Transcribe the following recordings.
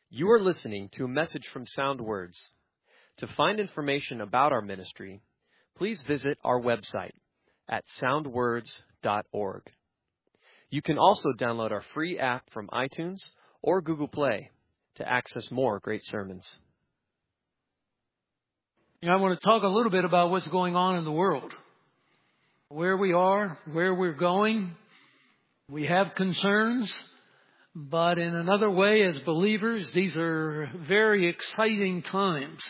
You are listening to a message from Sound Words. To find information about our ministry, please visit our website at soundwords.org. You can also download our free app from iTunes or Google Play to access more great sermons. I want to talk a little bit about what's going on in the world. Where we are, where we're going. We have concerns. But in another way, as believers, these are very exciting times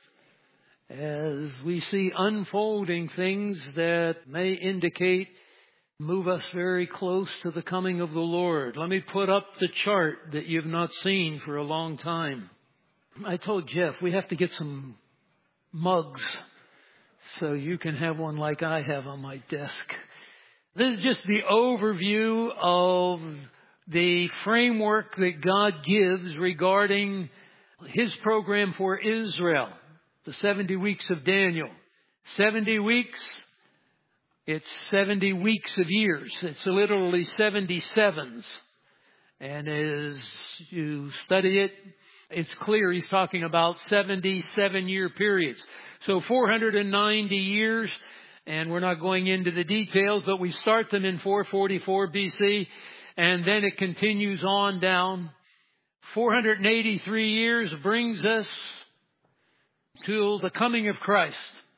as we see unfolding things that may indicate, move us very close to the coming of the Lord. Let me put up the chart that you've not seen for a long time. I told Jeff we have to get some mugs so you can have one like I have on my desk. This is just the overview of the framework that God gives regarding His program for Israel, the 70 weeks of Daniel. 70 weeks, it's 70 weeks of years. It's literally 77s. And as you study it, it's clear he's talking about 77-year periods. So 490 years, and we're not going into the details, but we start them in 444 BC. And then it continues on down. 483 years brings us to the coming of Christ.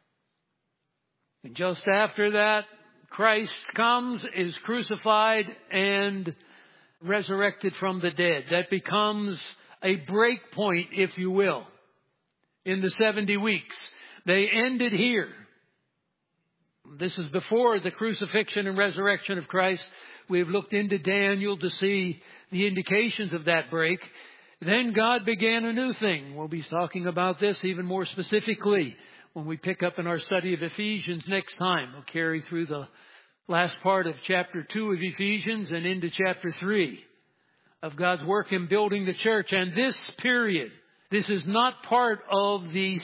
And just after that, Christ comes, is crucified, and resurrected from the dead. That becomes a break point, if you will, in the 70 weeks. They ended here. This is before the crucifixion and resurrection of Christ. We've looked into Daniel to see the indications of that break. Then God began a new thing. We'll be talking about this even more specifically when we pick up in our study of Ephesians next time. We'll carry through the last part of chapter 2 of Ephesians and into chapter 3 of God's work in building the church. And this period, this is not part of the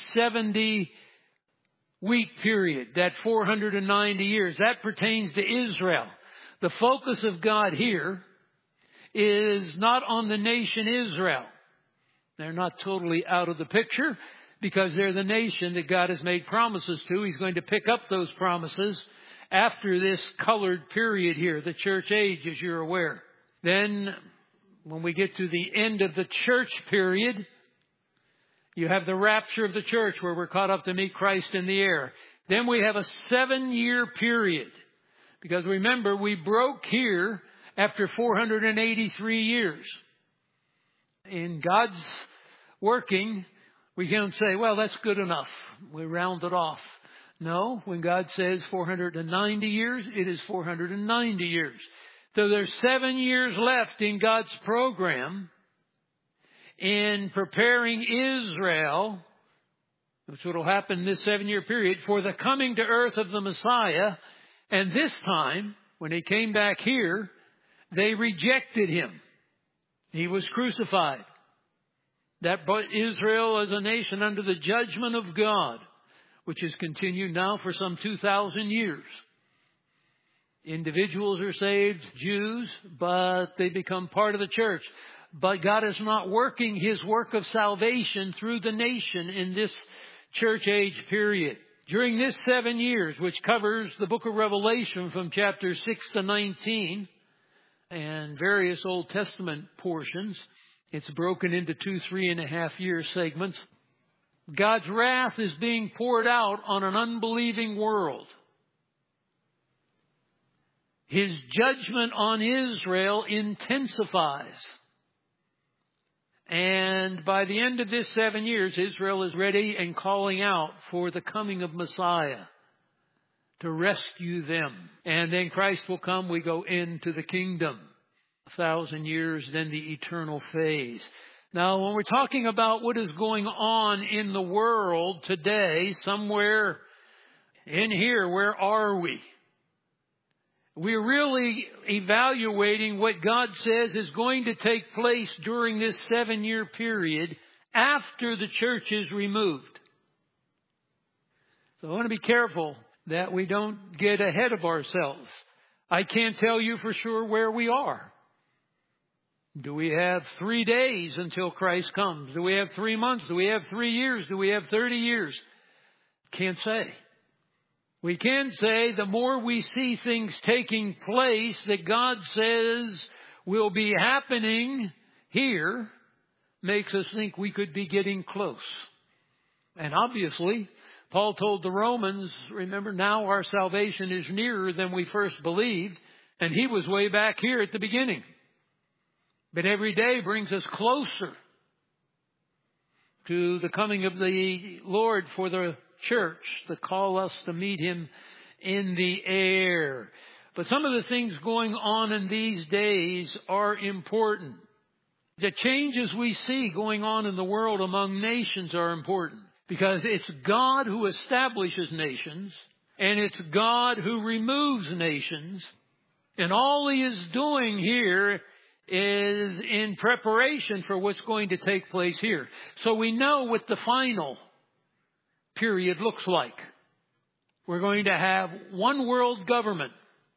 70-week period, that 490 years. That pertains to Israel. The focus of God here is not on the nation Israel. They're not totally out of the picture because they're the nation that God has made promises to. He's going to pick up those promises after this colored period here, the church age, as you're aware. Then when we get to the end of the church period, you have the rapture of the church where we're caught up to meet Christ in the air. Then we have a 7-year period. Because remember, we broke here after 483 years. In God's working, we can't say, well, that's good enough. We round it off. No, when God says 490 years, it is 490 years. So there's 7 years left in God's program in preparing Israel, which will happen in this 7-year period, for the coming to earth of the Messiah. And this time, when He came back here, they rejected Him. He was crucified. That brought Israel as a nation under the judgment of God, which has continued now for some 2,000 years. Individuals are saved, Jews, but they become part of the church. But God is not working His work of salvation through the nation in this church age period. During this 7 years, which covers the book of Revelation from chapter 6 to 19 and various Old Testament portions, it's broken into 3.5 year segments. God's wrath is being poured out on an unbelieving world. His judgment on Israel intensifies. And by the end of this 7 years, Israel is ready and calling out for the coming of Messiah to rescue them. And then Christ will come. We go into the kingdom. 1,000 years, then the eternal phase. Now, when we're talking about what is going on in the world today, somewhere in here, where are we? We're really evaluating what God says is going to take place during this 7-year period after the church is removed. So I want to be careful that we don't get ahead of ourselves. I can't tell you for sure where we are. Do we have 3 days until Christ comes? Do we have 3 months? Do we have 3 years? Do we have 30 years? Can't say. We can say the more we see things taking place that God says will be happening here, makes us think we could be getting close. And obviously, Paul told the Romans, remember, now our salvation is nearer than we first believed, and he was way back here at the beginning. But every day brings us closer to the coming of the Lord for the church, to call us to meet him in the air. But some of the things going on in these days are important. The changes we see going on in the world among nations are important, because it's God who establishes nations, and it's God who removes nations. And all he is doing here is in preparation for what's going to take place here. So we know what the final period looks like. We're going to have one world government.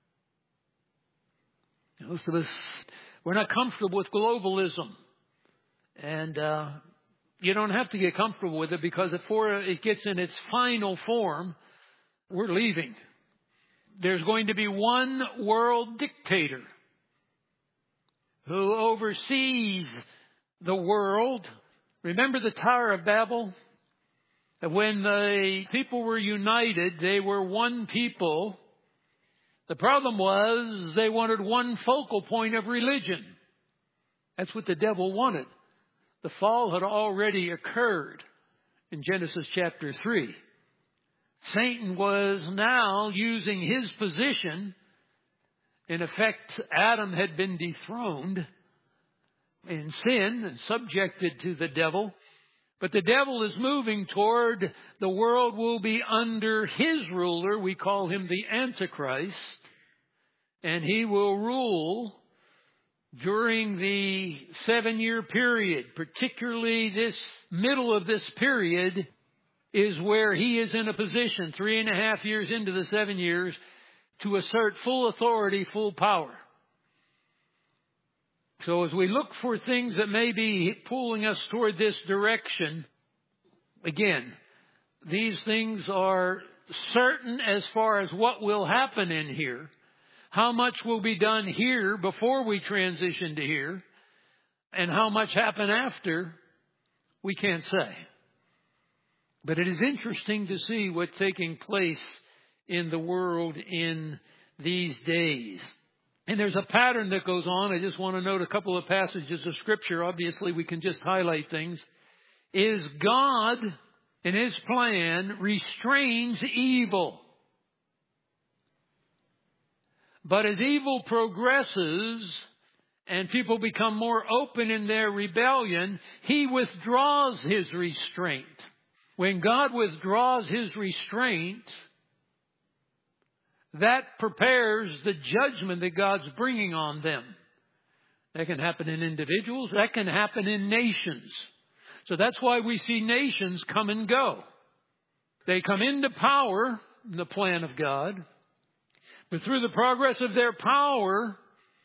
Most of us, we're not comfortable with globalism. And you don't have to get comfortable with it, because before it gets in its final form, we're leaving. There's going to be one world dictator who oversees the world. Remember the Tower of Babel? When the people were united, they were one people. The problem was they wanted one focal point of religion. That's what the devil wanted. The fall had already occurred in Genesis chapter 3. Satan was now using his position. In effect, Adam had been dethroned in sin and subjected to the devil. But the devil is moving toward the world will be under his ruler. We call him the Antichrist. And he will rule during the 7-year period. Particularly this middle of this period is where he is in a position, 3.5 years into the 7 years, to assert full authority, full power. So as we look for things that may be pulling us toward this direction, again, these things are certain as far as what will happen in here. How much will be done here before we transition to here, and how much happen after, we can't say. But it is interesting to see what's taking place in the world in these days. And there's a pattern that goes on. I just want to note a couple of passages of Scripture. Obviously, we can just highlight things. Is God, in his plan, restrains evil. But as evil progresses and people become more open in their rebellion, he withdraws his restraint. When God withdraws his restraint, that prepares the judgment that God's bringing on them. That can happen in individuals. That can happen in nations. So that's why we see nations come and go. They come into power in the plan of God. But through the progress of their power,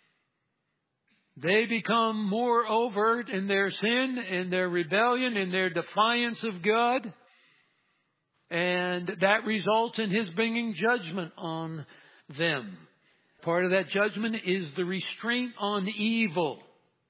they become more overt in their sin, in their rebellion, in their defiance of God. And that results in his bringing judgment on them. Part of that judgment is the restraint on evil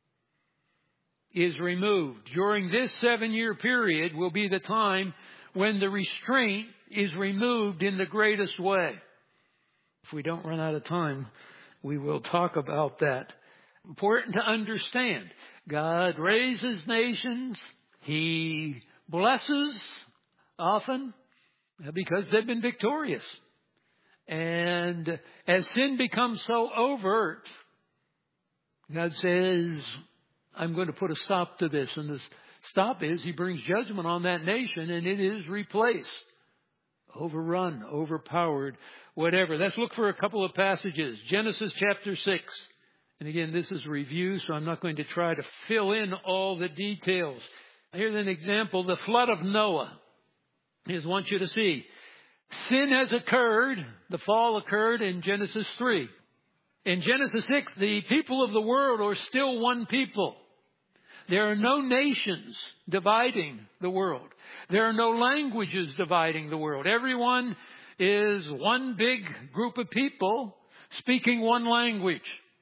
is removed. During this 7-year period will be the time when the restraint is removed in the greatest way. If we don't run out of time, we will talk about that. Important to understand. God raises nations. He blesses often because they've been victorious. And as sin becomes so overt, God says, I'm going to put a stop to this. And the stop is he brings judgment on that nation, and it is replaced. Overrun, overpowered, whatever. Let's look for a couple of passages. Genesis chapter 6. And again, this is review, so I'm not going to try to fill in all the details. Here's an example. The flood of Noah. I just want you to see. Sin has occurred. The fall occurred in Genesis 3. In Genesis 6, the people of the world are still one people. There are no nations dividing the world. There are no languages dividing the world. Everyone is one big group of people speaking one language.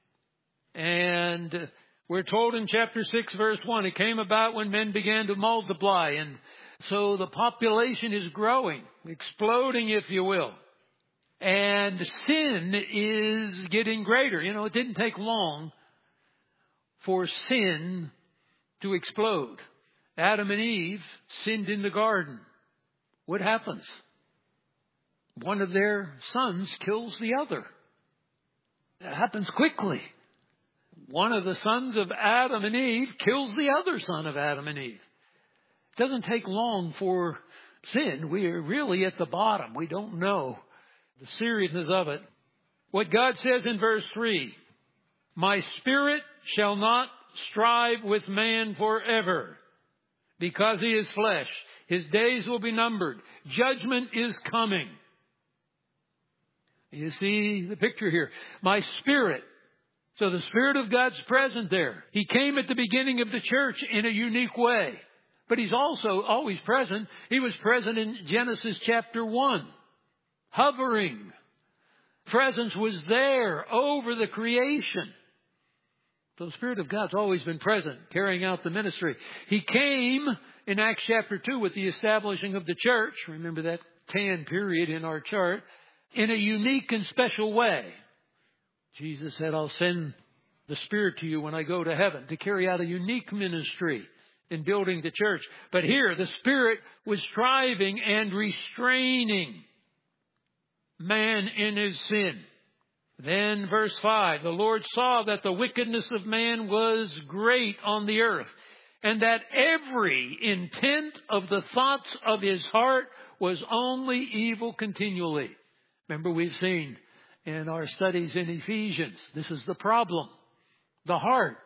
And we're told in chapter 6, verse 1, it came about when men began to multiply. And so the population is growing, exploding, if you will. And sin is getting greater. You know, it didn't take long for sin to explode. Adam and Eve sinned in the garden. What happens? One of their sons kills the other. That happens quickly. One of the sons of Adam and Eve kills the other son of Adam and Eve. It doesn't take long for sin. We are really at the bottom. We don't know the seriousness of it. What God says in verse 3, my spirit shall not strive with man forever, because he is flesh. His days will be numbered. Judgment is coming. You see the picture here. My spirit. So the Spirit of God's present there. He came at the beginning of the church in a unique way. But He's also always present. He was present in Genesis chapter 1. Hovering. Presence was there over the creation. So the Spirit of God's always been present, carrying out the ministry. He came in Acts chapter 2 with the establishing of the church. Remember that tan period in our chart. In a unique and special way. Jesus said, I'll send the Spirit to you when I go to heaven to carry out a unique ministry in building the church. But here the Spirit was striving and restraining man in his sin. Then verse 5, the Lord saw that the wickedness of man was great on the earth, and that every intent of the thoughts of his heart was only evil continually. Remember, we've seen in our studies in Ephesians, this is the problem. The heart.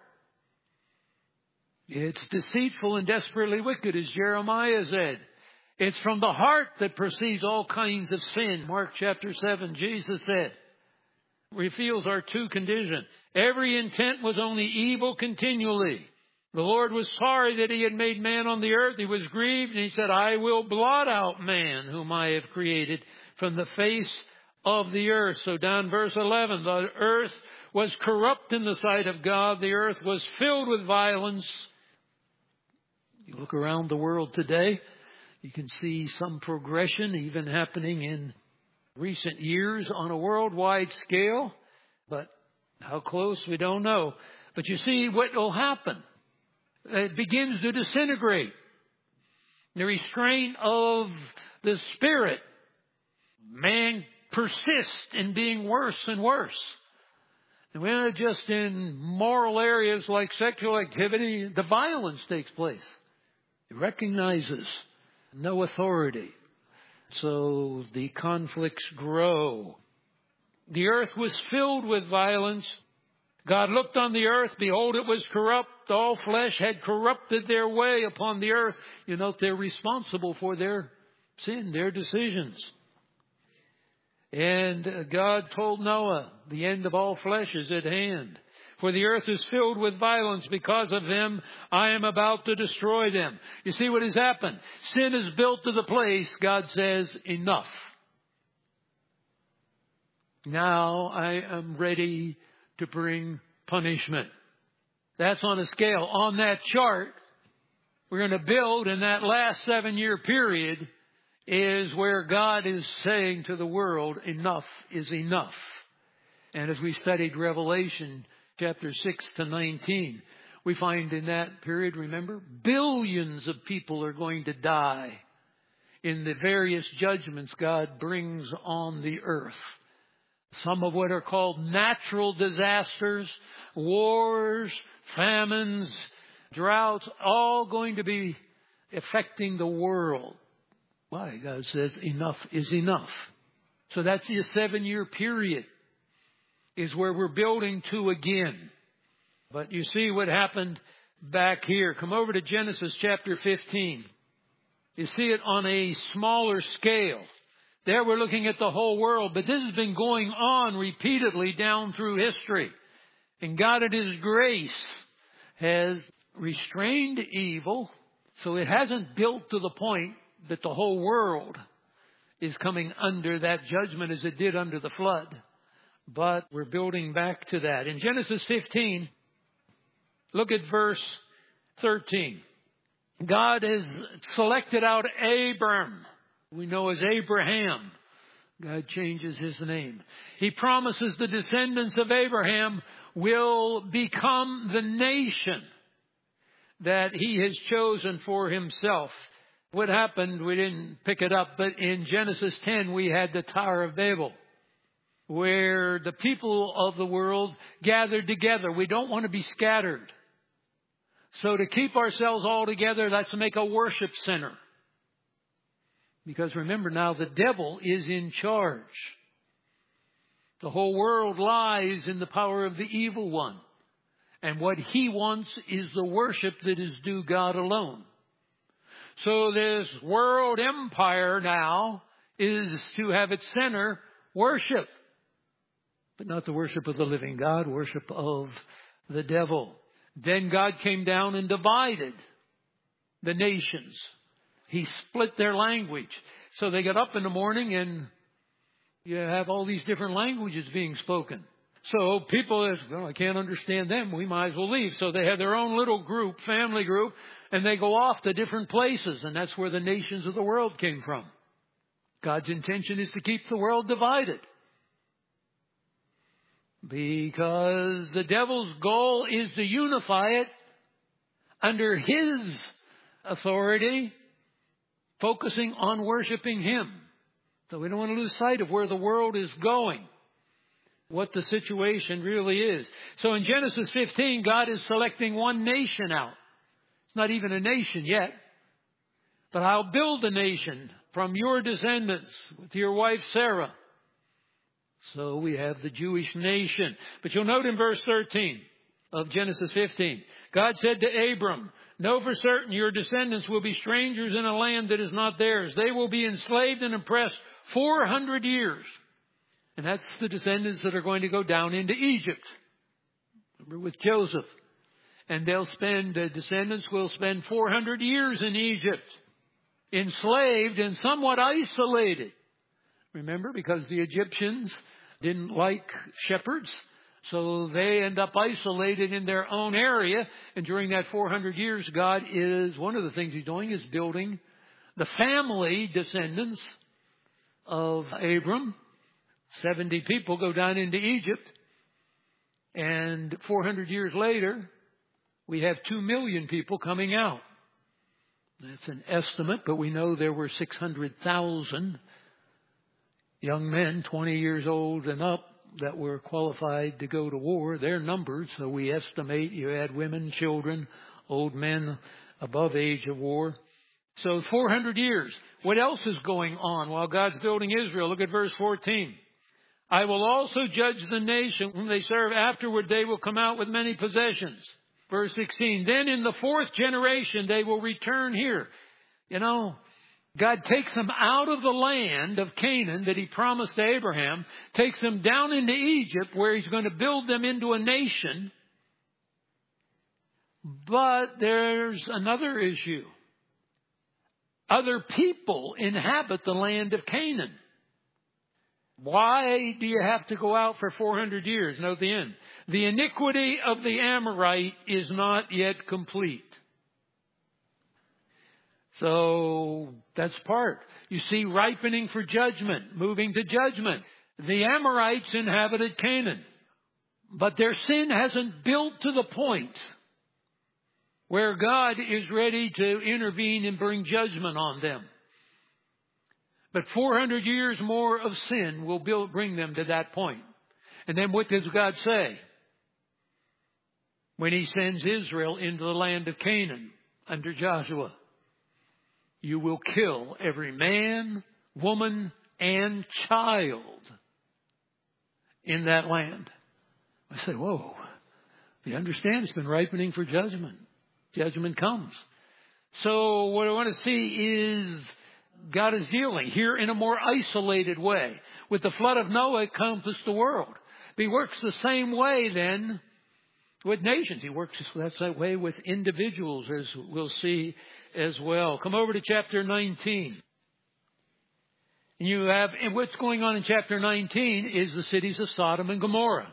It's deceitful and desperately wicked, as Jeremiah said. It's from the heart that proceeds all kinds of sin. Mark chapter 7, Jesus said, reveals our true condition. Every intent was only evil continually. The Lord was sorry that He had made man on the earth. He was grieved, and He said, I will blot out man whom I have created from the face of the earth. So down verse 11, the earth was corrupt in the sight of God. The earth was filled with violence. You look around the world today, you can see some progression even happening in recent years on a worldwide scale. But how close, we don't know. But you see what will happen. It begins to disintegrate. The restraint of the Spirit. Man persists in being worse and worse. And we're not just in moral areas like sexual activity. The violence takes place. It recognizes no authority. So the conflicts grow. The earth was filled with violence. God looked on the earth. Behold, it was corrupt. All flesh had corrupted their way upon the earth. You note they're responsible for their sin, their decisions. And God told Noah, the end of all flesh is at hand. For the earth is filled with violence. Because of them, I am about to destroy them. You see what has happened? Sin is built to the place, God says, enough. Now I am ready to bring punishment. That's on a scale. On that chart, we're going to build in that last 7-year period is where God is saying to the world, enough is enough. And as we studied Revelation chapter 6 to 19, we find in that period, remember, billions of people are going to die in the various judgments God brings on the earth. Some of what are called natural disasters, wars, famines, droughts, all going to be affecting the world. Why? God says enough is enough. So that's the 7-year period is where we're building to again. But you see what happened back here. Come over to Genesis chapter 15. You see it on a smaller scale. There we're looking at the whole world, but this has been going on repeatedly down through history. And God in His grace has restrained evil, so it hasn't built to the point that the whole world is coming under that judgment as it did under the flood. But we're building back to that. In Genesis 15, look at verse 13. God has selected out Abram. We know as Abraham. God changes his name. He promises the descendants of Abraham will become the nation that He has chosen for Himself. What happened, we didn't pick it up, but in Genesis 10 we had the Tower of Babel, where the people of the world gathered together. We don't want to be scattered. So to keep ourselves all together, let's make a worship center. Because remember now, the devil is in charge. The whole world lies in the power of the evil one. And what he wants is the worship that is due God alone. So this world empire now is to have its center worship. But not the worship of the living God, worship of the devil. Then God came down and divided the nations. He split their language. So they got up in the morning and you have all these different languages being spoken. So people, well, I can't understand them. We might as well leave. So they have their own little group, family group, and they go off to different places. And that's where the nations of the world came from. God's intention is to keep the world divided. Because the devil's goal is to unify it under his authority, focusing on worshiping Him. So we don't want to lose sight of where the world is going, what the situation really is. So in Genesis 15, God is selecting one nation out. It's not even a nation yet. But I'll build a nation from your descendants with your wife Sarah. So we have the Jewish nation. But you'll note in verse 13 of Genesis 15, God said to Abram, know for certain your descendants will be strangers in a land that is not theirs. They will be enslaved and oppressed 400 years. And that's the descendants that are going to go down into Egypt. Remember with Joseph. And the descendants will spend 400 years in Egypt, enslaved and somewhat isolated. Remember, because the Egyptians didn't like shepherds, so they end up isolated in their own area. And during that 400 years, God is, one of the things He's doing is building the family descendants of Abram. 70 people go down into Egypt. And 400 years later, we have 2 million people coming out. That's an estimate, but we know there were 600,000 young men, 20 years old and up, that were qualified to go to war. They're numbered, so we estimate you add women, children, old men above age of war. So 400 years. What else is going on while God's building Israel? Look at verse 14. I will also judge the nation whom they serve. Afterward they will come out with many possessions. Verse 16. Then in the 4th generation they will return here. God takes them out of the land of Canaan that He promised to Abraham, takes them down into Egypt where He's going to build them into a nation. But there's another issue. Other people inhabit the land of Canaan. Why do you have to go out for 400 years? Note the end. The iniquity of the Amorite is not yet complete. So that's part. You see, ripening for judgment, moving to judgment. The Amorites inhabited Canaan, but their sin hasn't built to the point where God is ready to intervene and bring judgment on them. But 400 years more of sin will bring them to that point. And then what does God say? When He sends Israel into the land of Canaan under Joshua, you will kill every man, woman, and child in that land. I said, whoa. You understand, it's been ripening for judgment. Judgment comes. So what I want to see is God is dealing here in a more isolated way. With the flood of Noah, it encompassed the world. But He works the same way then with nations. He works that way with individuals, as we'll see as well. Come over to chapter 19. And what's going on in chapter 19 is the cities of Sodom and Gomorrah.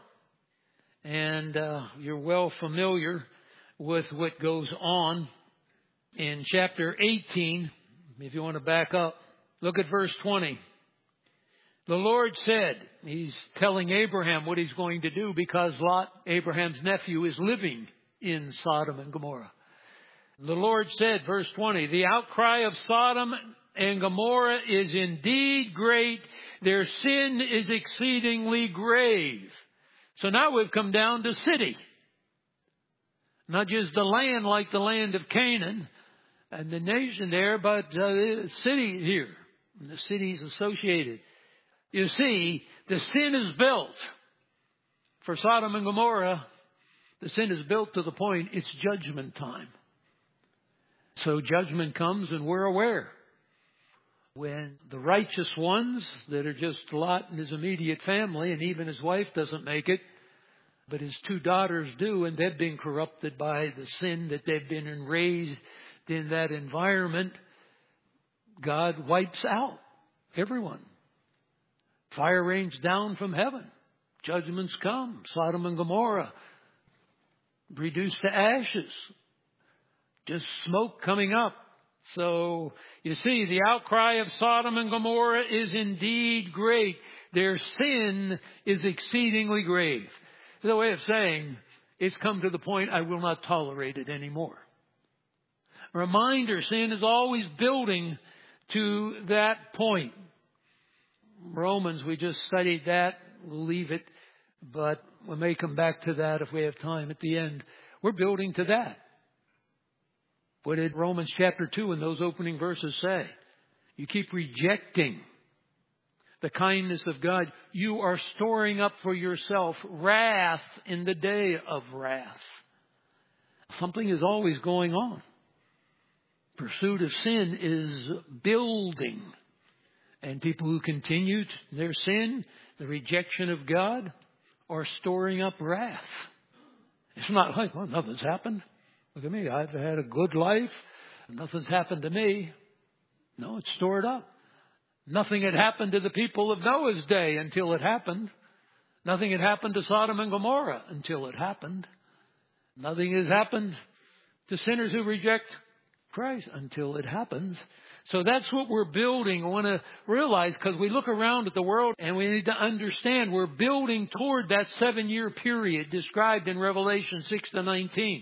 And you're well familiar with what goes on in chapter 18. If you want to back up, look at verse 20. The Lord said, He's telling Abraham what He's going to do because Lot, Abraham's nephew, is living in Sodom and Gomorrah. The Lord said, verse 20, the outcry of Sodom and Gomorrah is indeed great. Their sin is exceedingly grave. So now we've come down to city. Not just the land like the land of Canaan and the nation there, but the city here. And the cities associated. You see, the sin is built. For Sodom and Gomorrah, the sin is built to the point it's judgment time. So judgment comes and we're aware. When the righteous ones that are just Lot and his immediate family, and even his wife doesn't make it, but his two daughters do, and they've been corrupted by the sin that they've been raised in that environment, God wipes out everyone. Fire rains down from heaven. Judgments come. Sodom and Gomorrah reduced to ashes. Just smoke coming up. So, you see, the outcry of Sodom and Gomorrah is indeed great. Their sin is exceedingly grave. It's a way of saying, it's come to the point I will not tolerate it anymore. Reminder, sin is always building to that point. Romans, we just studied that. We'll leave it. But we may come back to that if we have time at the end. We're building to that. What did Romans chapter 2 in those opening verses say? You keep rejecting the kindness of God. You are storing up for yourself wrath in the day of wrath. Something is always going on. Pursuit of sin is building. And people who continue their sin, the rejection of God, are storing up wrath. It's not like, well, nothing's happened. Look at me, I've had a good life. Nothing's happened to me. No, it's stored up. Nothing had happened to the people of Noah's day until it happened. Nothing had happened to Sodom and Gomorrah until it happened. Nothing has happened to sinners who reject Christ until it happens. So that's what we're building. I want to realize, because we look around at the world and we need to understand we're building toward that 7-year period described in Revelation 6 to 19.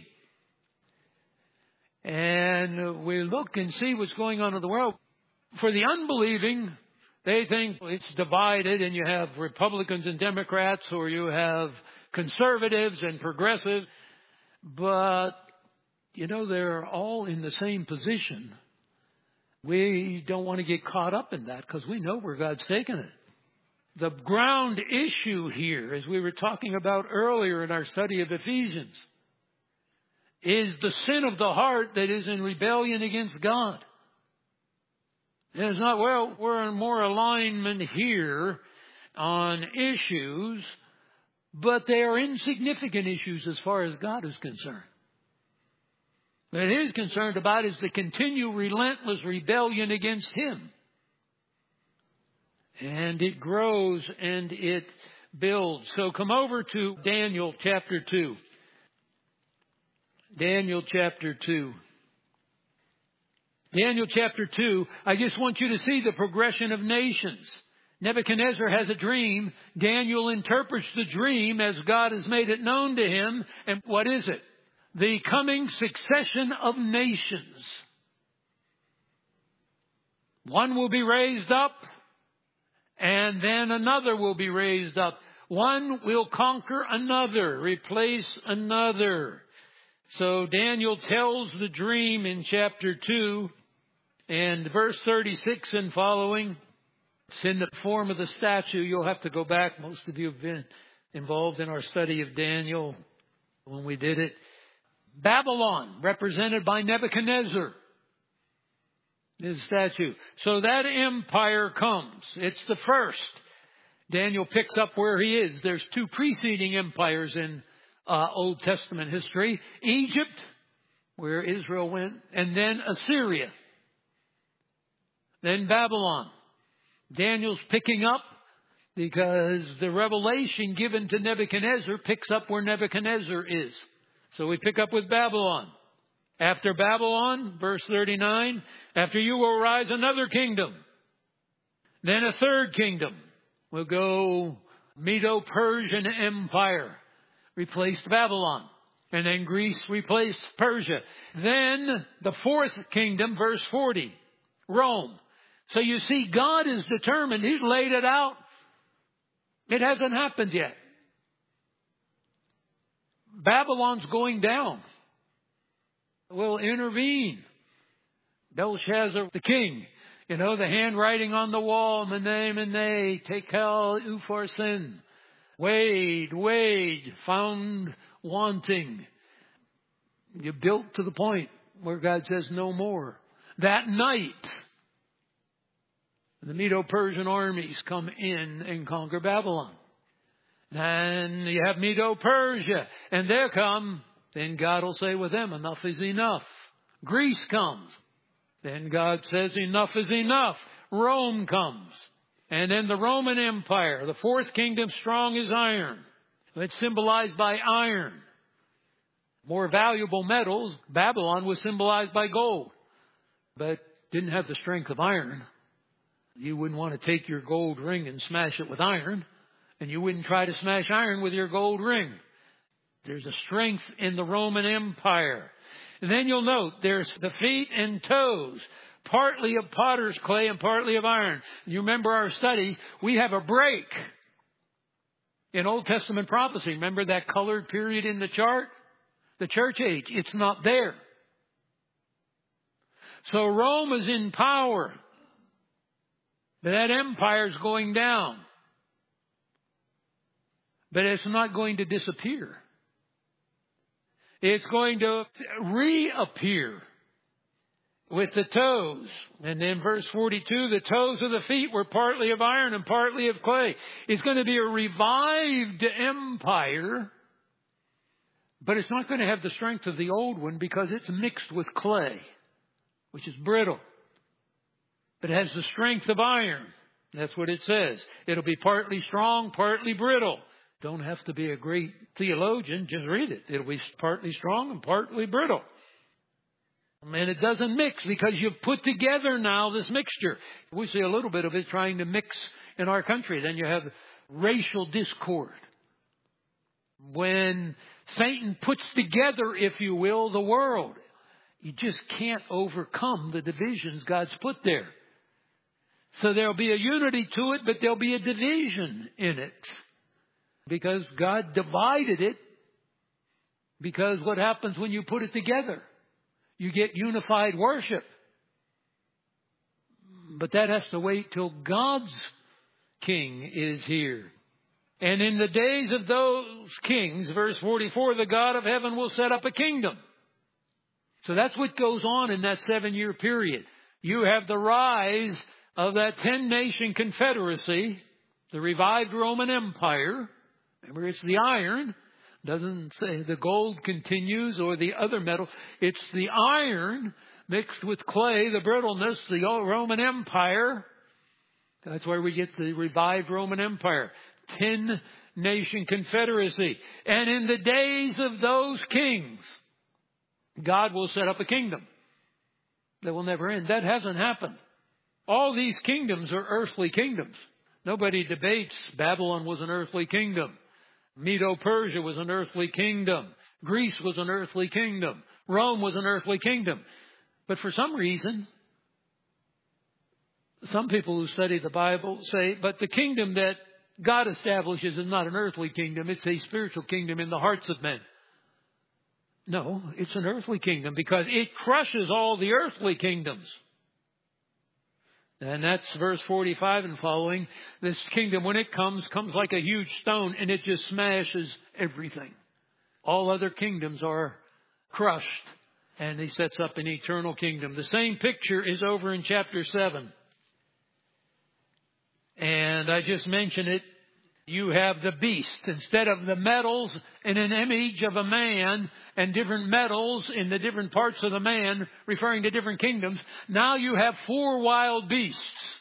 And we look and see what's going on in the world. For the unbelieving, they think it's divided and you have Republicans and Democrats, or you have conservatives and progressives. But, they're all in the same position. We don't want to get caught up in that because we know where God's taken it. The ground issue here, as we were talking about earlier in our study of Ephesians, is the sin of the heart that is in rebellion against God. And it's not, well, we're in more alignment here on issues, but they are insignificant issues as far as God is concerned. What He is concerned about is the continual relentless rebellion against Him. And it grows and it builds. So come over to Daniel chapter 2. Daniel chapter 2. Daniel chapter 2, I just want you to see the progression of nations. Nebuchadnezzar has a dream. Daniel interprets the dream as God has made it known to him. And what is it? The coming succession of nations. One will be raised up, and then another will be raised up. One will conquer another, replace another. So Daniel tells the dream in chapter 2 and verse 36 and following. It's in the form of the statue. You'll have to go back. Most of you have been involved in our study of Daniel when we did it. Babylon, represented by Nebuchadnezzar. His statue. So that empire comes. It's the first. Daniel picks up where he is. There's two preceding empires in Old Testament history. Egypt, where Israel went, and then Assyria. Then Babylon. Daniel's picking up because the revelation given to Nebuchadnezzar picks up where Nebuchadnezzar is. So we pick up with Babylon. After Babylon, verse 39, after you will rise another kingdom. Then a third kingdom will go Medo-Persian Empire, replaced Babylon. And then Greece replaced Persia. Then the fourth kingdom, verse 40, Rome. So you see, God is determined. He's laid it out. It hasn't happened yet. Babylon's going down. Will intervene. Belshazzar, the king. You know, the handwriting on the wall, Mene, Tekel, Upharsin. Wade, found wanting. You built to the point where God says no more. That night, the Medo-Persian armies come in and conquer Babylon. And you have Medo-Persia, and they come. Then God will say with them, enough is enough. Greece comes. Then God says, enough is enough. Rome comes. And then the Roman Empire, the fourth kingdom, strong as iron. It's symbolized by iron. More valuable metals. Babylon was symbolized by gold, but didn't have the strength of iron. You wouldn't want to take your gold ring and smash it with iron, and you wouldn't try to smash iron with your gold ring. There's a strength in the Roman Empire. And then you'll note there's the feet and toes, partly of potter's clay and partly of iron. You remember our study, we have a break in Old Testament prophecy. Remember that colored period in the chart? The church age. It's not there. So Rome is in power. But that empire is going down. But it's not going to disappear. It's going to reappear with the toes. And then verse 42, the toes of the feet were partly of iron and partly of clay. It's going to be a revived empire, but it's not going to have the strength of the old one because it's mixed with clay, which is brittle. But it has the strength of iron. That's what it says. It'll be partly strong, partly brittle. Don't have to be a great theologian. Just read it. It'll be partly strong and partly brittle. And it doesn't mix because you've put together now this mixture. We see a little bit of it trying to mix in our country. Then you have racial discord. When Satan puts together, if you will, the world, you just can't overcome the divisions God's put there. So there'll be a unity to it, but there'll be a division in it. Because God divided it. Because what happens when you put it together? You get unified worship. But that has to wait till God's king is here. And in the days of those kings, verse 44, the God of heaven will set up a kingdom. So that's what goes on in that 7-year period. You have the rise of that 10-nation confederacy, the revived Roman Empire. Remember, it's the iron. Doesn't say the gold continues or the other metal. It's the iron mixed with clay, the brittleness, the old Roman Empire. That's where we get the revived Roman Empire. 10-nation confederacy. And in the days of those kings, God will set up a kingdom that will never end. That hasn't happened. All these kingdoms are earthly kingdoms. Nobody debates Babylon was an earthly kingdom. Medo-Persia was an earthly kingdom. Greece was an earthly kingdom. Rome was an earthly kingdom. But for some reason, some people who study the Bible say, but the kingdom that God establishes is not an earthly kingdom. It's a spiritual kingdom in the hearts of men. No, it's an earthly kingdom because it crushes all the earthly kingdoms. And that's verse 45 and following. This kingdom, when it comes like a huge stone and it just smashes everything. All other kingdoms are crushed. And he sets up an eternal kingdom. The same picture is over in chapter 7. And I just mentioned it. You have the beast. Instead of the metals in an image of a man and different metals in the different parts of the man referring to different kingdoms, now you have 4 wild beasts.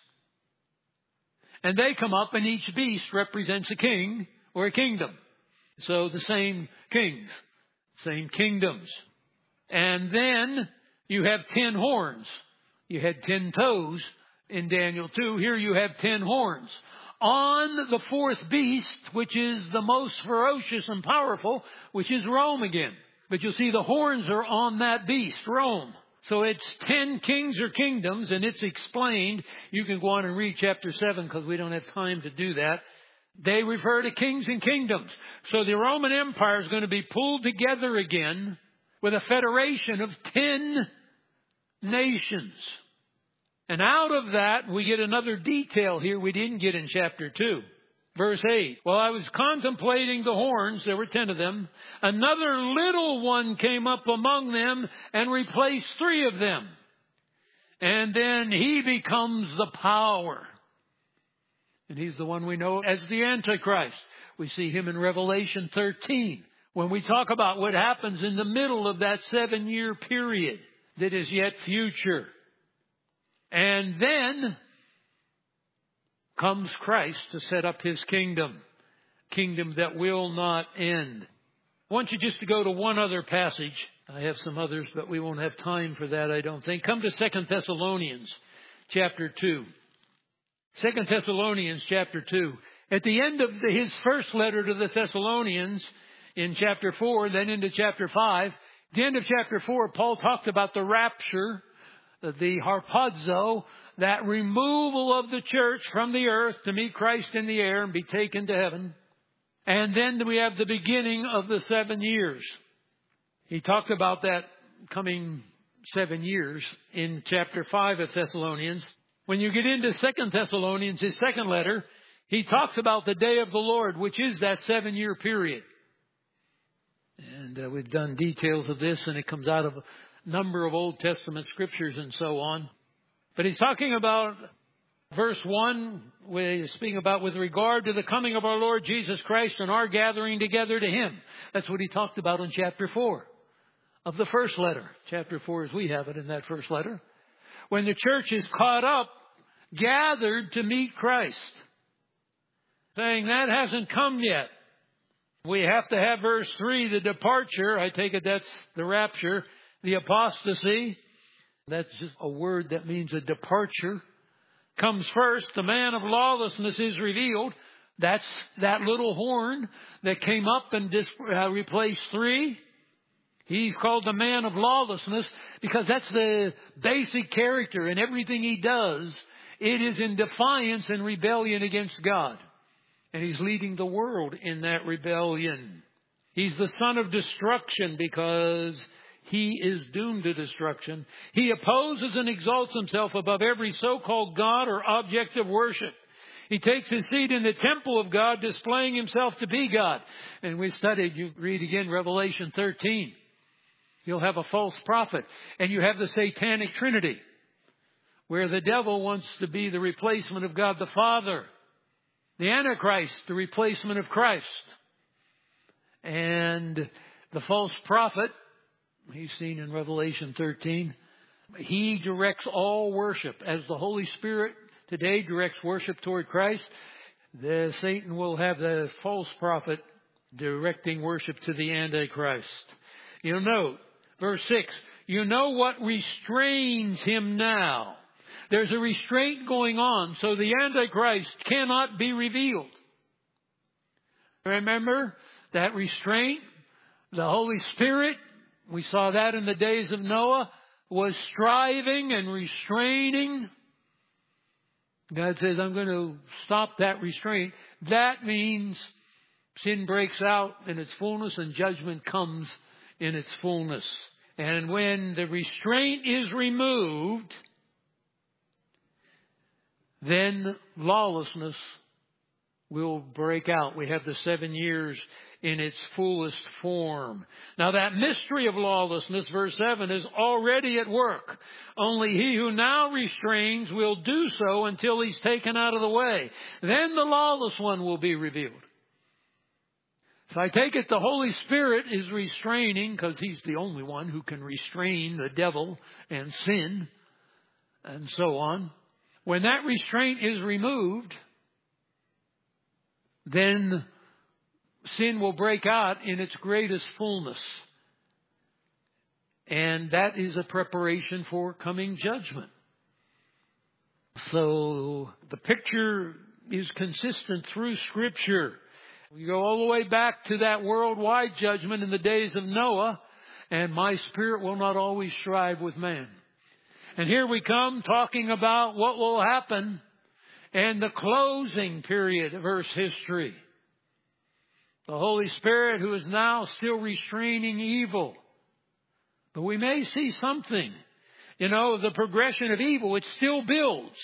And they come up and each beast represents a king or a kingdom. So the same kings, same kingdoms. And then you have 10 horns. You had 10 toes in Daniel 2. Here you have 10 horns. On the 4th beast, which is the most ferocious and powerful, which is Rome again. But you'll see the horns are on that beast, Rome. So it's 10 kings or kingdoms, and it's explained. You can go on and read chapter 7 because we don't have time to do that. They refer to kings and kingdoms. So the Roman Empire is going to be pulled together again with a federation of 10 nations. And out of that, we get another detail here we didn't get in chapter 2. Verse 8. While I was contemplating the horns, there were 10 of them, another little one came up among them and replaced 3 of them. And then he becomes the power. And he's the one we know as the Antichrist. We see him in Revelation 13. When we talk about what happens in the middle of that 7-year period that is yet future. And then comes Christ to set up his kingdom. Kingdom that will not end. I want you just to go to one other passage. I have some others, but we won't have time for that, I don't think. Come to 2 Thessalonians chapter 2. 2 Thessalonians chapter 2. At the end of his first letter to the Thessalonians in chapter 4, then into chapter 5, at the end of chapter 4, Paul talked about the rapture, the harpazo, that removal of the church from the earth to meet Christ in the air and be taken to heaven. And then we have the beginning of the 7 years. He talked about that coming 7 years in chapter 5 of Thessalonians. When you get into 2 Thessalonians, his second letter, he talks about the day of the Lord, which is that 7-year period. And we've done details of this, and it comes out of a number of Old Testament scriptures and so on. But he's talking about verse 1, where he's speaking about with regard to the coming of our Lord Jesus Christ and our gathering together to him. That's what he talked about in chapter 4 of the first letter. Chapter 4 as we have it in that first letter. When the church is caught up, gathered to meet Christ. Saying that hasn't come yet. We have to have verse 3, the departure. I take it that's the rapture. The apostasy. That's just a word that means a departure. Comes first. The man of lawlessness is revealed. That's that little horn that came up and replaced 3. He's called the man of lawlessness because that's the basic character in everything he does. It is in defiance and rebellion against God. And he's leading the world in that rebellion. He's the son of destruction because he is doomed to destruction. He opposes and exalts himself above every so-called God or object of worship. He takes his seat in the temple of God, displaying himself to be God. And we studied, you read again Revelation 13. You'll have a false prophet. And you have the satanic trinity, where the devil wants to be the replacement of God the Father. The Antichrist, the replacement of Christ. And the false prophet, he's seen in Revelation 13. He directs all worship. As the Holy Spirit today directs worship toward Christ, Satan will have the false prophet directing worship to the Antichrist. You'll note, verse 6, you know what restrains him now. There's a restraint going on, so the Antichrist cannot be revealed. Remember that restraint? The Holy Spirit, we saw that in the days of Noah, was striving and restraining. God says, I'm going to stop that restraint. That means sin breaks out in its fullness and judgment comes in its fullness. And when the restraint is removed, then lawlessness will break out. We have the 7 years in its fullest form. Now that mystery of lawlessness, verse 7, is already at work. Only he who now restrains will do so until he's taken out of the way. Then the lawless one will be revealed. So I take it the Holy Spirit is restraining, because He's the only one who can restrain the devil and sin and so on. When that restraint is removed, then sin will break out in its greatest fullness. And that is a preparation for coming judgment. So the picture is consistent through Scripture. We go all the way back to that worldwide judgment in the days of Noah, and my spirit will not always strive with man. And here we come talking about what will happen in the closing period of Earth's history. The Holy Spirit who is now still restraining evil. But we may see something. You know, the progression of evil, it still builds.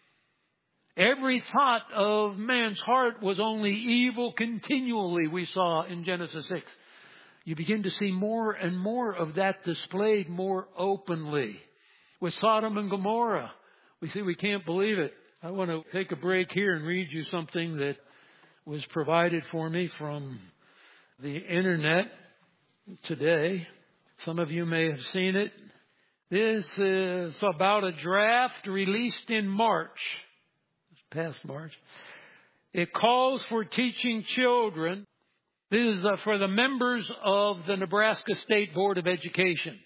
Every thought of man's heart was only evil continually, we saw in Genesis 6. You begin to see more and more of that displayed more openly. With Sodom and Gomorrah, we see we can't believe it. I want to take a break here and read you something that was provided for me from the internet today. Some of you may have seen it. This is about a draft released in March. Past March. It calls for teaching children. This is for the members of the Nebraska State Board of Education.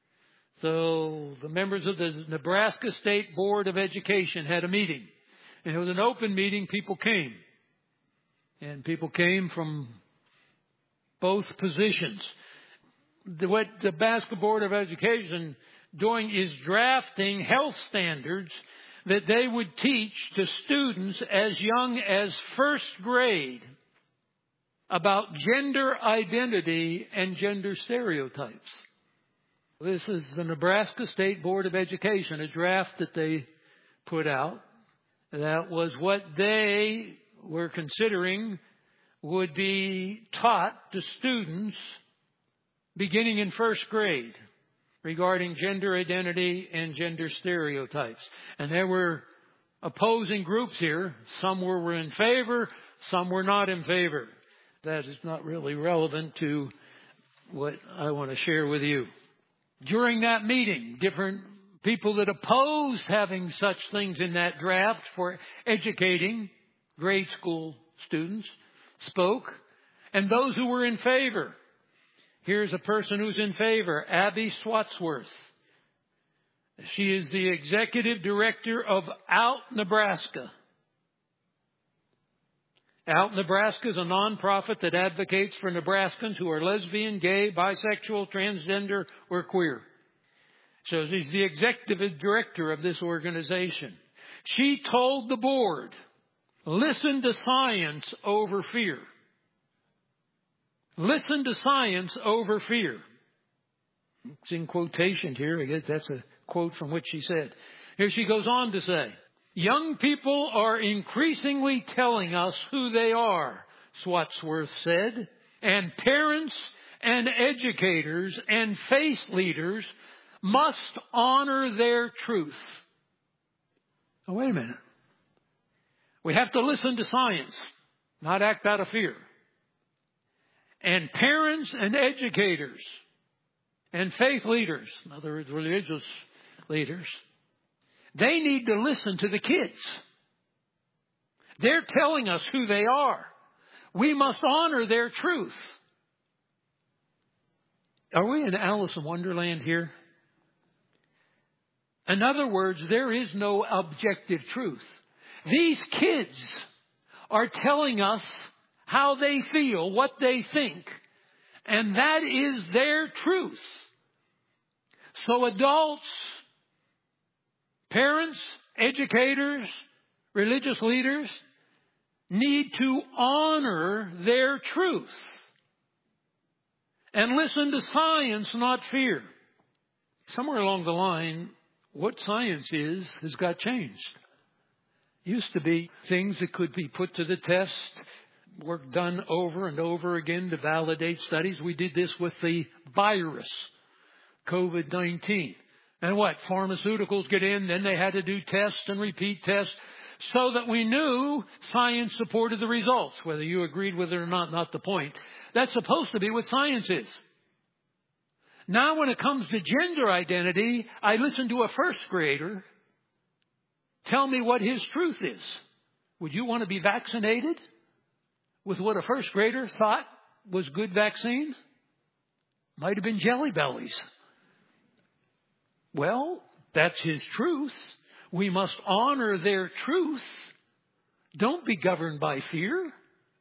So the members of the Nebraska State Board of Education had a meeting. And it was an open meeting. People came. And people came from both positions. What the Nebraska Board of Education doing is drafting health standards that they would teach to students as young as first grade about gender identity and gender stereotypes. This is the Nebraska State Board of Education, a draft that they put out. That was what they were considering would be taught to students beginning in first grade, regarding gender identity and gender stereotypes. And there were opposing groups here. Some were in favor, some were not in favor. That is not really relevant to what I want to share with you. During that meeting, different people that opposed having such things in that draft for educating grade school students spoke, and those who were in favor. Here's a person who's in favor, Abby Swatsworth. She is the executive director of Out Nebraska. Out Nebraska is a nonprofit that advocates for Nebraskans who are lesbian, gay, bisexual, transgender, or queer. So she's the executive director of this organization. She told the board, listen to science over fear. Listen to science over fear. It's in quotation here. I guess that's a quote from what she said. Here she goes on to say, young people are increasingly telling us who they are, Swatsworth said, and parents and educators and faith leaders must honor their truth. Now, wait a minute. We have to listen to science, not act out of fear. And parents and educators and faith leaders, in other words, religious leaders, they need to listen to the kids. They're telling us who they are. We must honor their truth. Are we in Alice in Wonderland here? In other words, there is no objective truth. These kids are telling us how they feel, what they think. And that is their truth. So adults, parents, educators, religious leaders need to honor their truth. And listen to science, not fear. Somewhere along the line, what science is has got changed. Used to be things that could be put to the test, work done over and over again to validate studies. We did this with the virus, COVID-19. And what? Pharmaceuticals get in, then they had to do tests and repeat tests so that we knew science supported the results. Whether you agreed with it or not the point. That's supposed to be what science is. Now when it comes to gender identity, I listen to a first grader tell me what his truth is. Would you want to be vaccinated with what a first grader thought was good vaccine? Might have been Jelly Bellies. Well, that's his truth. We must honor their truth. Don't be governed by fear.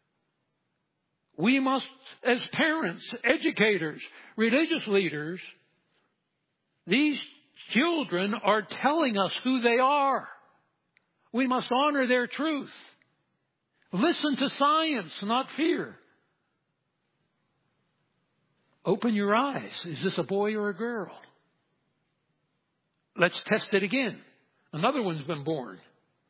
We must, as parents, educators, religious leaders, these children are telling us who they are. We must honor their truth. Listen to science, not fear. Open your eyes. Is this a boy or a girl? Let's test it again. Another one's been born.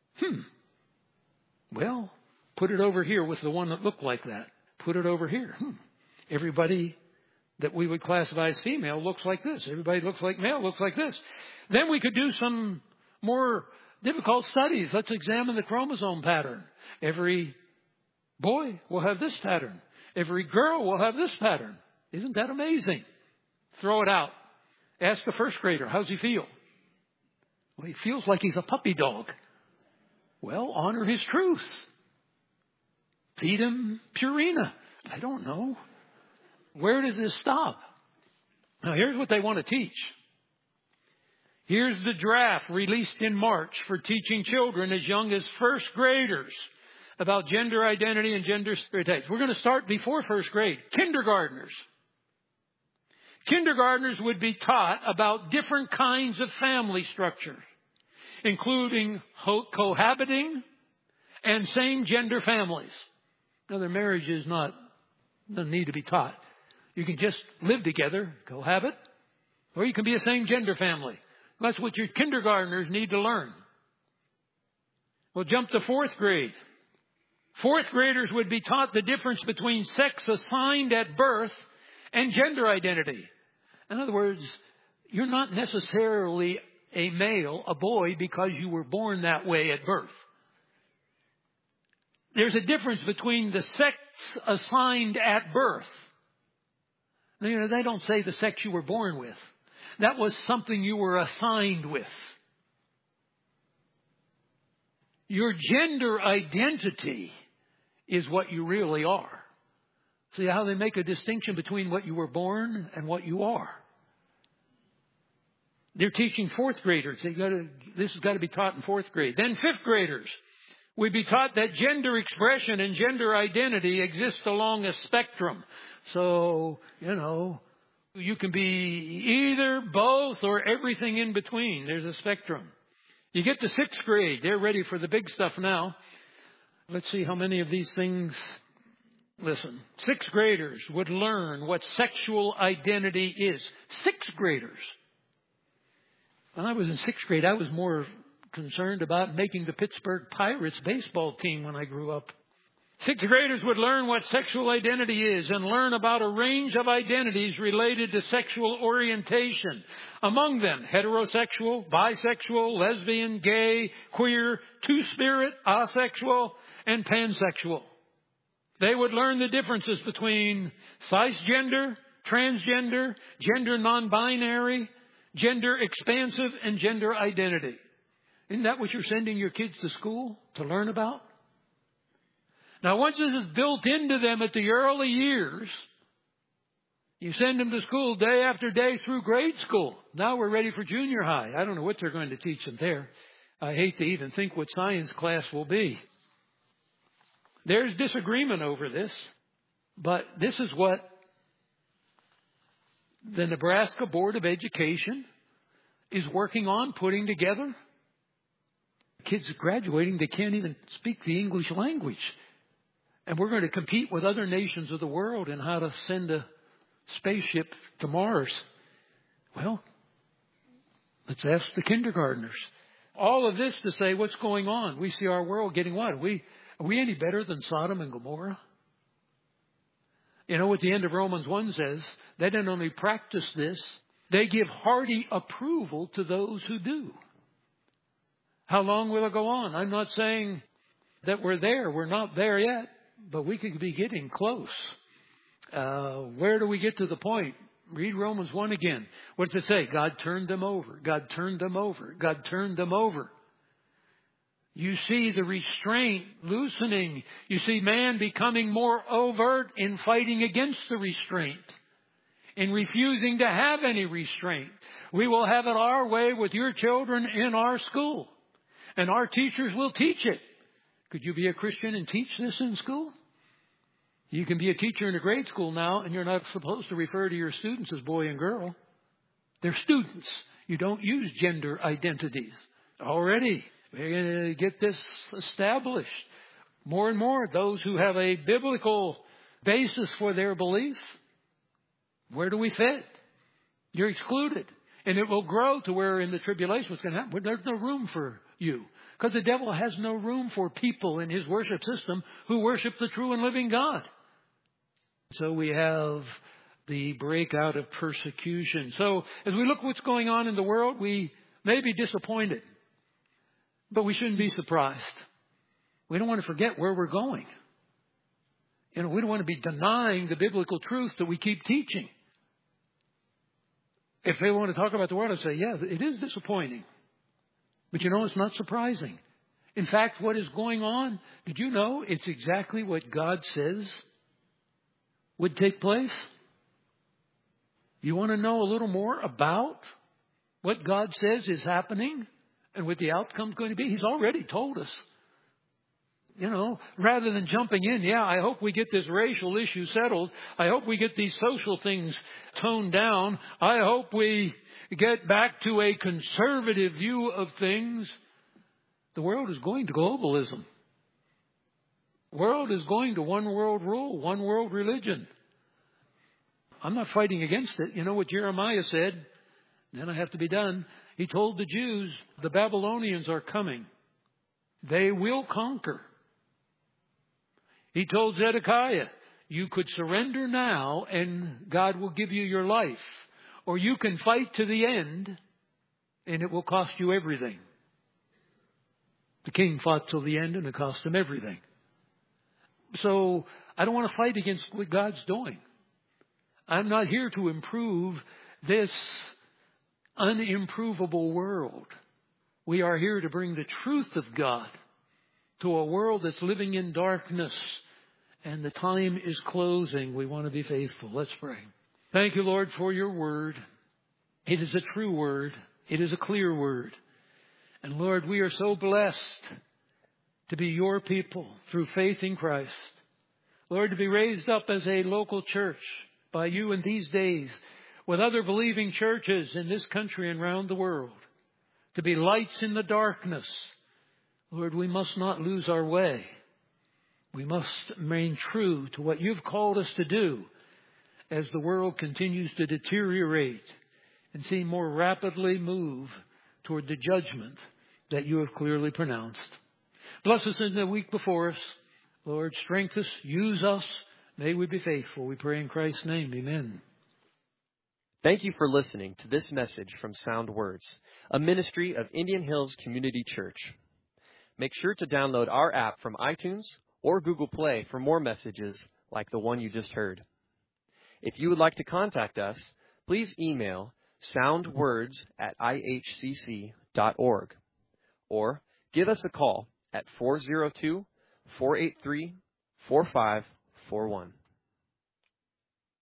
Well, put it over here with the one that looked like that. Put it over here. Everybody that we would classify as female looks like this. Everybody looks like male looks like this. Then we could do some more difficult studies. Let's examine the chromosome pattern. Every boy will have this pattern. Every girl will have this pattern. Isn't that amazing? Throw it out. Ask a first grader, how's he feel? Well, he feels like he's a puppy dog. Well, honor his truth. Feed him Purina. I don't know. Where does this stop? Now, here's what they want to teach. Here's the draft released in March for teaching children as young as first graders about gender identity and gender stereotypes. We're going to start before first grade. Kindergartners. Kindergartners would be taught about different kinds of family structures, including cohabiting and same-gender families. Now, their marriage doesn't need to be taught. You can just live together, cohabit, or you can be a same-gender family. That's what your kindergartners need to learn. We'll jump to fourth grade. Fourth graders would be taught the difference between sex assigned at birth and gender identity. In other words, you're not necessarily a male, a boy, because you were born that way at birth. There's a difference between the sex assigned at birth. You know, they don't say the sex you were born with. That was something you were assigned with. Your gender identity is what you really are. See how they make a distinction between what you were born and what you are. They're teaching fourth graders. This has got to be taught in fourth grade. Then fifth graders would be taught that gender expression and gender identity exist along a spectrum. So, you can be either, both, or everything in between. There's a spectrum. You get to sixth grade. They're ready for the big stuff now. Let's see how many of these things. Listen, sixth graders would learn what sexual identity is. Sixth graders. When I was in sixth grade, I was more concerned about making the Pittsburgh Pirates baseball team when I grew up. Sixth graders would learn what sexual identity is and learn about a range of identities related to sexual orientation. Among them, heterosexual, bisexual, lesbian, gay, queer, two-spirit, asexual, and pansexual. They would learn the differences between cisgender, transgender, gender non-binary, gender expansive, and gender identity. Isn't that what you're sending your kids to school to learn about? Now, once this is built into them at the early years, you send them to school day after day through grade school. Now we're ready for junior high. I don't know what they're going to teach them there. I hate to even think what science class will be. There's disagreement over this, but this is what the Nebraska Board of Education is working on putting together. Kids graduating, they can't even speak the English language. And we're going to compete with other nations of the world in how to send a spaceship to Mars. Well, let's ask the kindergartners. All of this to say, what's going on? We see our world getting what? Are we any better than Sodom and Gomorrah? You know what the end of Romans 1 says? They don't only practice this, they give hearty approval to those who do. How long will it go on? I'm not saying that we're there. We're not there yet, but we could be getting close. Where do we get to the point? Read Romans 1 again. What does it say? God turned them over. God turned them over. God turned them over. You see the restraint loosening. You see man becoming more overt in fighting against the restraint, in refusing to have any restraint. We will have it our way with your children in our school, and our teachers will teach it. Could you be a Christian and teach this in school? You can be a teacher in a grade school now, and you're not supposed to refer to your students as boy and girl. They're students. You don't use gender identities. Already, we're going to get this established. More and more, those who have a biblical basis for their belief, where do we fit? You're excluded. And it will grow to where in the tribulation what's going to happen. There's no room for you. Because the devil has no room for people in his worship system who worship the true and living God. So we have the breakout of persecution. So as we look what's going on in the world, we may be disappointed. But we shouldn't be surprised. We don't want to forget where we're going. We don't want to be denying the biblical truth that we keep teaching. If they want to talk about the world, I'd say, yeah, it is disappointing. But it's not surprising. In fact, what is going on, did you know it's exactly what God says would take place? You want to know a little more about what God says is happening and what the outcome is going to be? He's already told us. Rather than jumping in, I hope we get this racial issue settled. I hope we get these social things toned down. I hope we get back to a conservative view of things. The world is going to globalism. The world is going to one world rule, one world religion. I'm not fighting against it. You know what Jeremiah said? Then I have to be done. He told the Jews, the Babylonians are coming. They will conquer. He told Zedekiah, you could surrender now and God will give you your life. Or you can fight to the end and it will cost you everything. The king fought till the end and it cost him everything. So I don't want to fight against what God's doing. I'm not here to improve this unimprovable world. We are here to bring the truth of God to a world that's living in darkness, and the time is closing. We want to be faithful. Let's pray. Thank you, Lord, for your word. It is a true word. It is a clear word. And Lord, we are so blessed to be your people through faith in Christ. Lord, to be raised up as a local church by you in these days with other believing churches in this country and around the world. To be lights in the darkness. Lord, we must not lose our way. We must remain true to what you've called us to do as the world continues to deteriorate and seem more rapidly move toward the judgment that you have clearly pronounced. Bless us in the week before us. Lord, strengthen us, use us. May we be faithful. We pray in Christ's name. Amen. Thank you for listening to this message from Sound Words, a ministry of Indian Hills Community Church. Make sure to download our app from iTunes or Google Play for more messages like the one you just heard. If you would like to contact us, please email soundwords@ihcc.org or give us a call at 402-483-4541.